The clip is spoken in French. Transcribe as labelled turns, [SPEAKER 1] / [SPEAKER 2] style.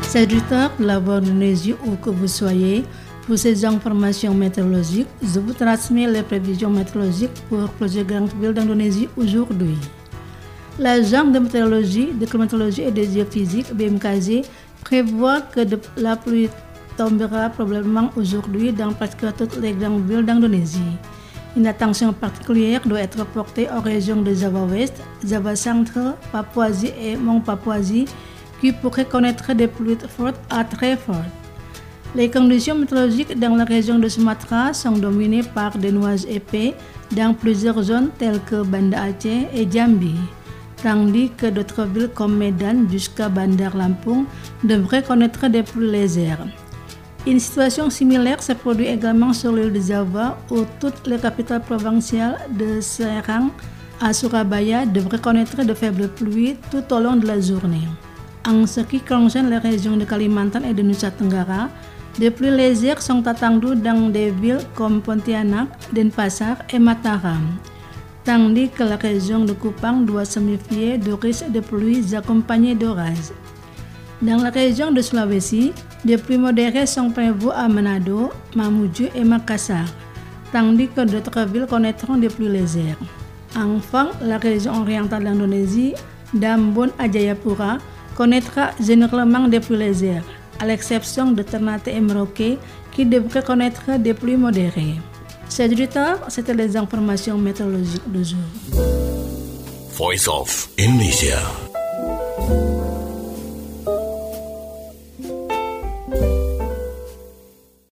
[SPEAKER 1] Serviteurs de la voix d'Indonésie où que vous soyez, pour ces informations météorologiques, je vous transmets les prévisions météorologiques pour plusieurs grandes villes d'Indonésie aujourd'hui. L'agence de météorologie, de climatologie et des géophysiques BMKG prévoit que la pluie tombera probablement aujourd'hui dans presque toutes les grandes villes d'Indonésie. Une attention particulière doit être portée aux régions de Java Ouest, Java Centre, Papouasie et Mont Papouasie qui pourraient connaître des pluies fortes à très fortes. Les conditions météorologiques dans la région de Sumatra sont dominées par des nuages épais dans plusieurs zones telles que Banda Aceh et Jambi, tandis que d'autres villes comme Medan jusqu'à Bandar Lampung devraient connaître des pluies légères. Une situation similaire se produit également sur l'île de Java où toutes les capitales provinciales de Serang à Surabaya devraient connaître de faibles pluies tout au long de la journée. En ce qui concerne les régions de Kalimantan et de Nusa Tenggara, des pluies légères sont attendues dans des villes comme Pontianak, Denpasar et Mataram, tandis que la région de Kupang doit se méfier de risques de pluies accompagnées d'orages. Dans la région de Sulawesi, des pluies modérées sont prévues à Manado, Mamuju et Makassar, tandis que d'autres villes connaîtront des pluies légères. Enfin, la région orientale d'Indonésie, d'Ambon à Jayapura, connaîtra généralement des pluies légères, à l'exception de Ternate et Merauke qui devraient connaître des pluies modérées. C'est du temps, c'était les informations météorologiques du jour.
[SPEAKER 2] Voice of Indonesia.